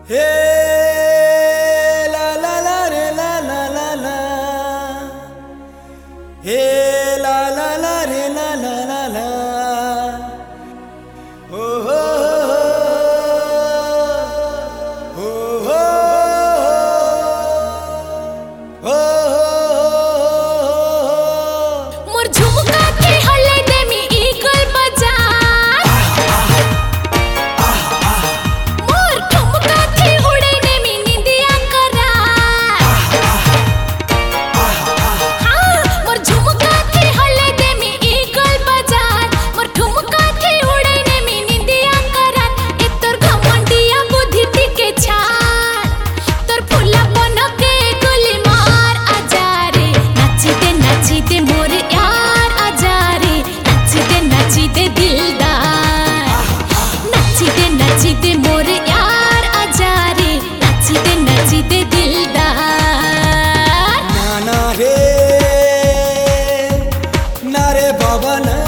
हे ला ला ला रे ला ला ला ला, हे ला ला ला रे ला ला ला ला, हो हो हो हो हो मोर झुमका के हल्ले दे मी ईगल बाजार, मोर ठुमका के उड़े दे मी निंदिया करार। हाँ, मोर झुमका के हल्ले दे मी ईगल बाजार, मोर ठुमका के उड़े दे मी निंदिया करार। ए तोर घमंडिया बुद्धि टिके छाड़, तोर फुला बन के गुली मार आजा रे, नाची दे मोर यार आजा रे, नाची दे दिलदार, नाची दे मोर यार आजा रे, नाची दे दिलदार। ना रे बाबा ना,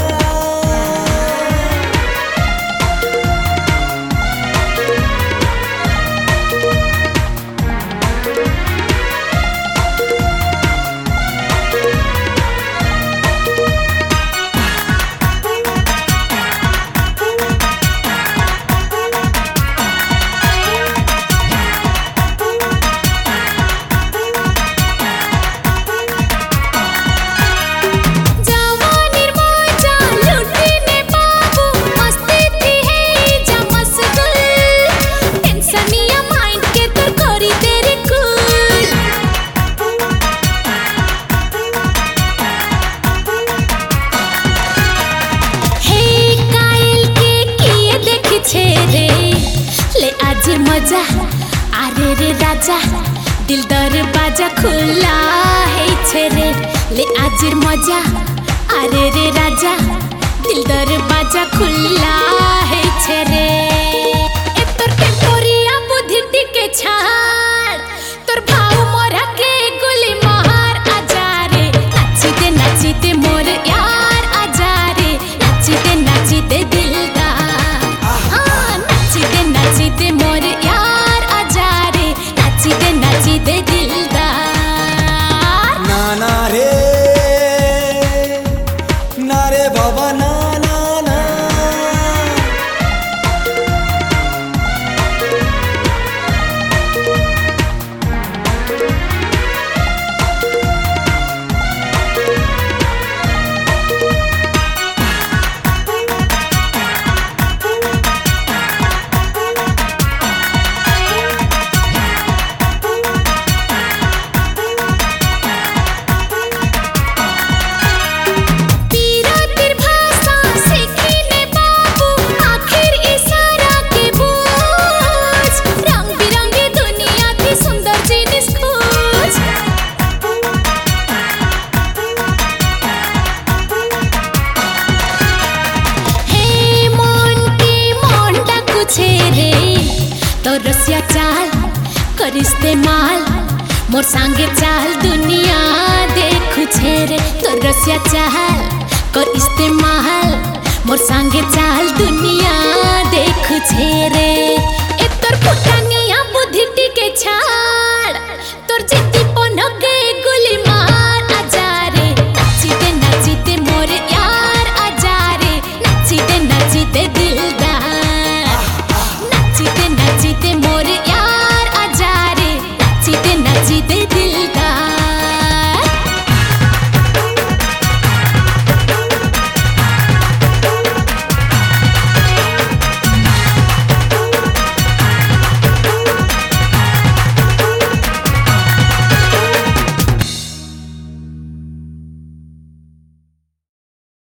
जवानीर मजा लुटीने बाबू, मस्ती थी है जा मशगूल, टेंशनिया माइंड के तोर करी तेरे कूल। हे कायल के किए देखी छे रे, ले आज मजा आरे रे राजा, दिल दरवाजा खुला है छे रे, ले आज मजा आरे रे राजा, दिल दरवाजा खुला है छे रे। ए तोर टेम्पोरिया बुद्धि टिके छाड़, तोर भाव मोरा के गुली मार आजा रे, नाची दे मोर यार आजा रे, नाची दे दिलदार। हाँ, नाची दे मोर यार आजा रे, नाची दे दिलदार। ना रे बाबा ना ना ना, पीरतिर भाषा सीखीने बाबू, आखिर इशारा के बोझ, रंग बिरंगी दुनिया की सुंदर जिनिस खोज। हे मन की मोंडा कुछे रे, तो रसिया चाल कर इस्तेमाल, मोर संगे चाल दुनिया देखु छे रे, तो रसिया चाल कर इस्तेमाल, मोर संगे चाल दुनिया देखु छे रे।